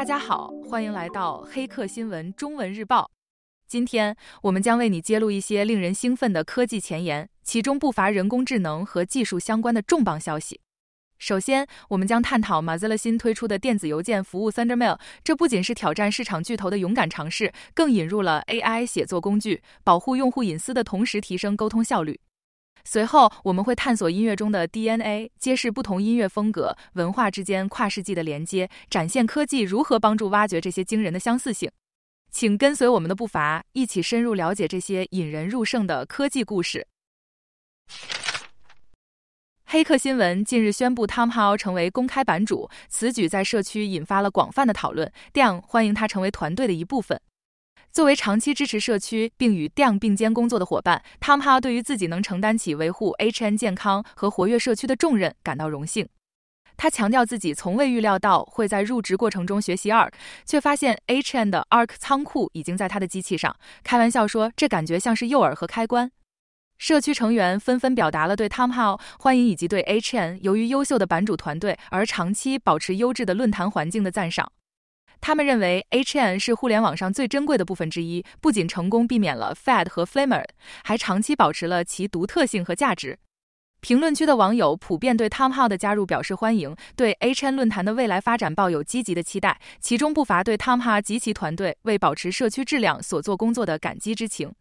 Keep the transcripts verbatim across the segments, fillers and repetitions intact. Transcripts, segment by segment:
大家好，欢迎来到黑客新闻中文日报。今天我们将为你揭露一些令人兴奋的科技前沿，其中不乏人工智能和技术相关的重磅消息。首先，我们将探讨 Mozilla 新推出的电子邮件服务 Thundermail， 这不仅是挑战市场巨头的勇敢尝试，更引入了 A I 写作工具，保护用户隐私的同时提升沟通效率。随后，我们会探索音乐中的 D N A， 揭示不同音乐风格、文化之间跨世纪的连接，展现科技如何帮助挖掘这些惊人的相似性。请跟随我们的步伐，一起深入了解这些引人入胜的科技故事。黑客新闻近日宣布 Tom Hall 成为公开版主，此举在社区引发了广泛的讨论。Dion 欢迎他成为团队的一部分。作为长期支持社区并与 Dion 并肩工作的伙伴， Tom Hall 对于自己能承担起维护 H N 健康和活跃社区的重任感到荣幸。他强调自己从未预料到会在入职过程中学习 A R C， 却发现 H N 的 A R C 仓库已经在他的机器上，开玩笑说这感觉像是诱饵和开关。社区成员纷纷表达了对 Tom Hall 欢迎以及对 H N 由于优秀的版主团队而长期保持优质的论坛环境的赞赏。他们认为 H N 是互联网上最珍贵的部分之一，不仅成功避免了 F A D 和 Flamer， 还长期保持了其独特性和价值。评论区的网友普遍对 Tom Hall 的加入表示欢迎，对 H N 论坛的未来发展抱有积极的期待，其中不乏对 Tom Hall 及其团队为保持社区质量所做工作的感激之情。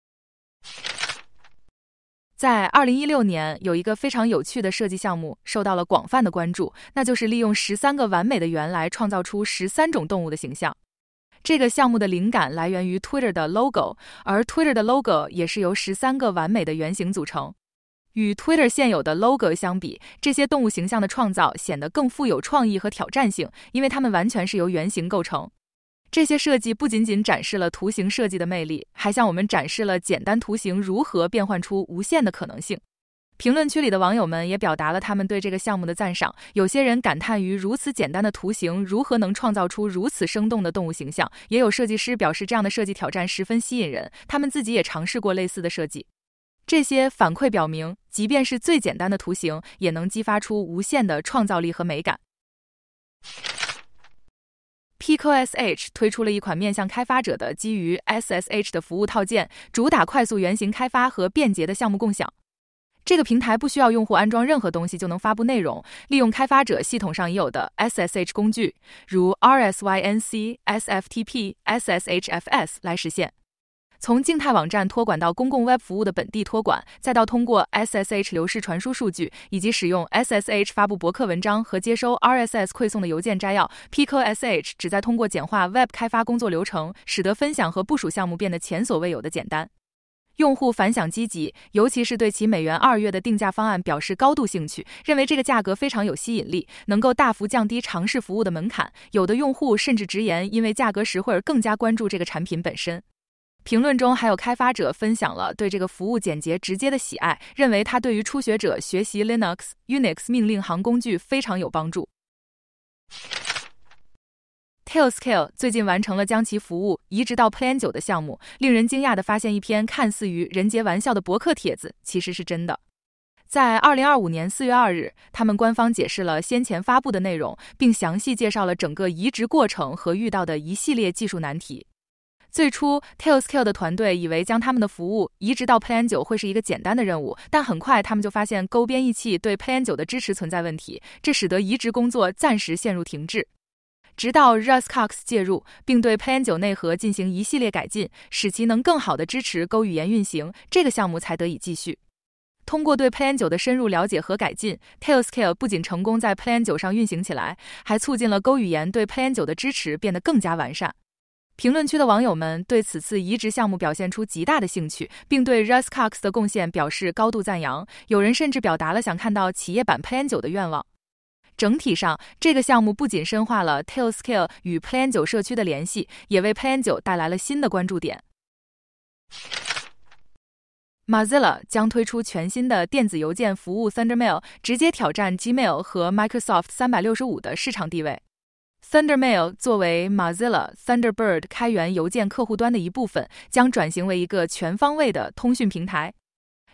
在二零一六年，有一个非常有趣的设计项目受到了广泛的关注，那就是利用十三个完美的圆来创造出十三种动物的形象。这个项目的灵感来源于 Twitter 的 logo， 而 Twitter 的 logo 也是由十三个完美的圆形组成。与 Twitter 现有的 logo 相比，这些动物形象的创造显得更富有创意和挑战性，因为它们完全是由圆形构成。这些设计不仅仅展示了图形设计的魅力，还向我们展示了简单图形如何变换出无限的可能性。评论区里的网友们也表达了他们对这个项目的赞赏，有些人感叹于如此简单的图形如何能创造出如此生动的动物形象，也有设计师表示这样的设计挑战十分吸引人，他们自己也尝试过类似的设计。这些反馈表明，即便是最简单的图形，也能激发出无限的创造力和美感。Pico S H 推出了一款面向开发者的基于 S S H 的服务套件，主打快速原型开发和便捷的项目共享。这个平台不需要用户安装任何东西就能发布内容，利用开发者系统上已有的 S S H 工具，如 R S Y N C、S F T P、S S H F S 来实现。从静态网站托管到公共 Web 服务的本地托管，再到通过 S S H 流式传输数据，以及使用 S S H 发布博客文章和接收 R S S 馈送的邮件摘要， Pico S H 旨在通过简化 Web 开发工作流程，使得分享和部署项目变得前所未有的简单。用户反响积极，尤其是对其每元二月的定价方案表示高度兴趣，认为这个价格非常有吸引力，能够大幅降低尝试服务的门槛。有的用户甚至直言，因为价格实惠而更加关注这个产品本身。评论中还有开发者分享了对这个服务简洁直接的喜爱，认为它对于初学者学习 Linux、Unix 命令行工具非常有帮助。Tailscale 最近完成了将其服务移植到 Plan 九的项目，令人惊讶地发现一篇看似于人节玩笑的博客帖子其实是真的。在二零二五年四月二日，他们官方解释了先前发布的内容，并详细介绍了整个移植过程和遇到的一系列技术难题。最初 Tailscale 的团队以为将他们的服务移植到 Plan 九会是一个简单的任务，但很快他们就发现 Go 编译器对 Plan 九的支持存在问题，这使得移植工作暂时陷入停滞。直到 Russ Cox 介入，并对 Plan 九内核进行一系列改进，使其能更好地支持 Go 语言运行，这个项目才得以继续。通过对 Plan 九的深入了解和改进， Tailscale 不仅成功在 Plan 九上运行起来，还促进了 Go 语言对 Plan 九的支持变得更加完善。评论区的网友们对此次移植项目表现出极大的兴趣，并对 Russ Cox 的贡献表示高度赞扬，有人甚至表达了想看到企业版 Plan 九的愿望。整体上，这个项目不仅深化了 Tailscale 与 Plan 九社区的联系，也为 Plan 九带来了新的关注点。Mozilla 将推出全新的电子邮件服务 Thundermail， 直接挑战 Gmail 和 Microsoft 三百六十五的市场地位。Thundermail 作为 Mozilla Thunderbird 开源邮件客户端的一部分，将转型为一个全方位的通讯平台。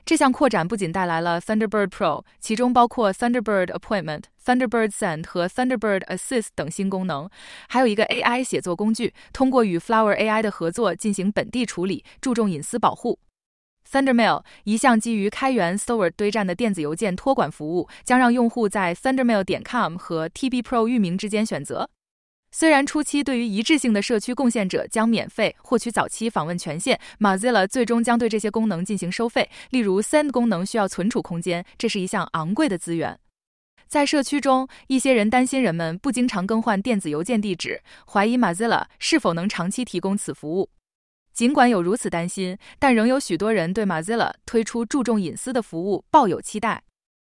这项扩展不仅带来了 Thunderbird Pro， 其中包括 Thunderbird Appointment、Thunderbird Send 和 Thunderbird Assist 等新功能，还有一个 A I 写作工具，通过与 Flower A I 的合作进行本地处理，注重隐私保护。Thundermail 一项基于开源 Steward 堆栈的电子邮件托管服务，将让用户在 thundermail 点 com 和 T B Pro 域名之间选择。虽然初期对于一致性的社区贡献者将免费获取早期访问权限， Mozilla 最终将对这些功能进行收费，例如 Send 功能需要存储空间，这是一项昂贵的资源。在社区中，一些人担心人们不经常更换电子邮件地址，怀疑 Mozilla 是否能长期提供此服务。尽管有如此担心，但仍有许多人对 Mozilla 推出注重隐私的服务抱有期待。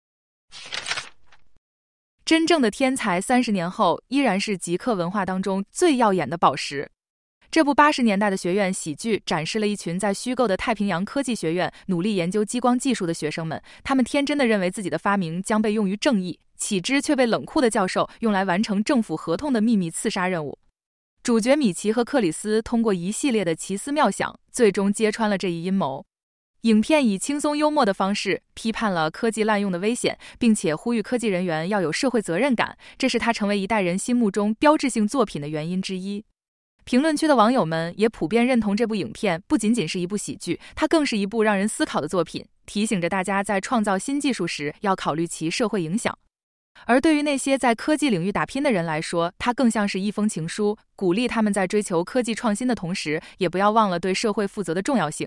真正的天才三十年后依然是极客文化当中最耀眼的宝石。这部八十年代的学院喜剧展示了一群在虚构的太平洋科技学院努力研究激光技术的学生们，他们天真的认为自己的发明将被用于正义，岂知却被冷酷的教授用来完成政府合同的秘密刺杀任务。主角米奇和克里斯通过一系列的奇思妙想，最终揭穿了这一阴谋。影片以轻松幽默的方式批判了科技滥用的危险，并且呼吁科技人员要有社会责任感，这是它成为一代人心目中标志性作品的原因之一。评论区的网友们也普遍认同这部影片不仅仅是一部喜剧，它更是一部让人思考的作品，提醒着大家在创造新技术时要考虑其社会影响。而对于那些在科技领域打拼的人来说，它更像是一封情书，鼓励他们在追求科技创新的同时，也不要忘了对社会负责的重要性。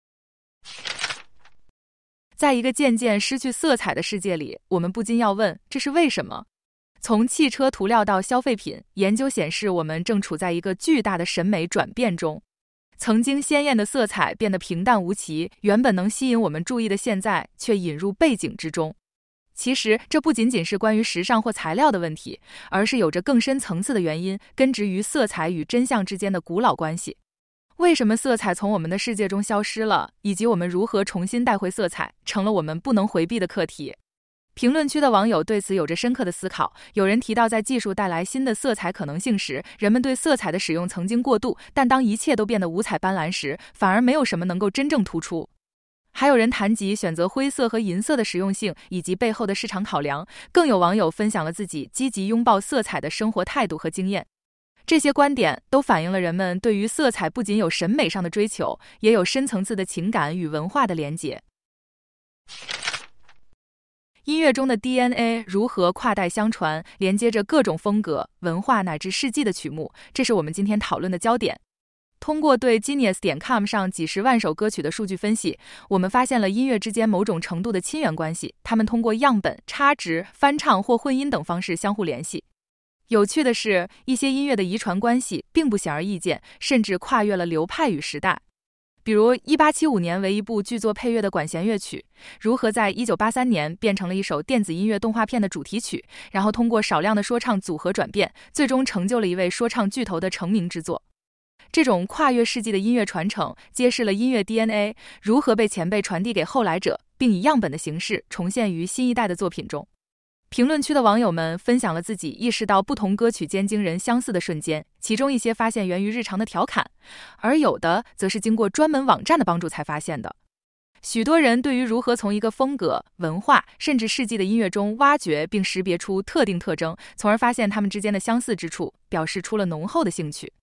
在一个渐渐失去色彩的世界里，我们不禁要问，这是为什么？从汽车涂料到消费品，研究显示我们正处在一个巨大的审美转变中。曾经鲜艳的色彩变得平淡无奇，原本能吸引我们注意的现在却引入背景之中。其实这不仅仅是关于时尚或材料的问题，而是有着更深层次的原因，根植于色彩与真相之间的古老关系。为什么色彩从我们的世界中消失了，以及我们如何重新带回色彩，成了我们不能回避的课题。评论区的网友对此有着深刻的思考，有人提到在技术带来新的色彩可能性时，人们对色彩的使用曾经过度，但当一切都变得五彩斑斓时，反而没有什么能够真正突出。还有人谈及选择灰色和银色的实用性以及背后的市场考量，更有网友分享了自己积极拥抱色彩的生活态度和经验。这些观点都反映了人们对于色彩不仅有审美上的追求，也有深层次的情感与文化的连结。音乐中的 D N A 如何跨代相传，连接着各种风格、文化乃至世纪的曲目，这是我们今天讨论的焦点。通过对 Genius 点 com 上几十万首歌曲的数据分析，我们发现了音乐之间某种程度的亲缘关系，它们通过样本、插值、翻唱或混音等方式相互联系。有趣的是，一些音乐的遗传关系并不显而易见，甚至跨越了流派与时代。比如一八七五年为一部剧作配乐的管弦乐曲，如何在一九八三年变成了一首电子音乐动画片的主题曲，然后通过少量的说唱组合转变，最终成就了一位说唱巨头的成名之作。这种跨越世纪的音乐传承，揭示了音乐 D N A 如何被前辈传递给后来者，并以样本的形式重现于新一代的作品中。评论区的网友们分享了自己意识到不同歌曲间惊人相似的瞬间，其中一些发现源于日常的调侃，而有的则是经过专门网站的帮助才发现的。许多人对于如何从一个风格、文化甚至世纪的音乐中挖掘并识别出特定特征，从而发现它们之间的相似之处，表示出了浓厚的兴趣。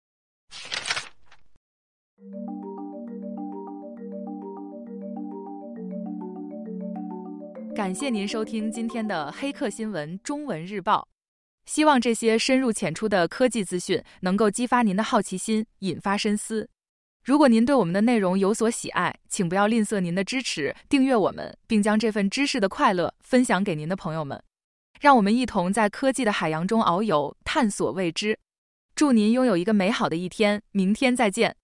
感谢您收听今天的黑客新闻中文日报，希望这些深入浅出的科技资讯能够激发您的好奇心，引发深思。如果您对我们的内容有所喜爱，请不要吝啬您的支持，订阅我们，并将这份知识的快乐分享给您的朋友们。让我们一同在科技的海洋中遨游，探索未知。祝您拥有一个美好的一天，明天再见。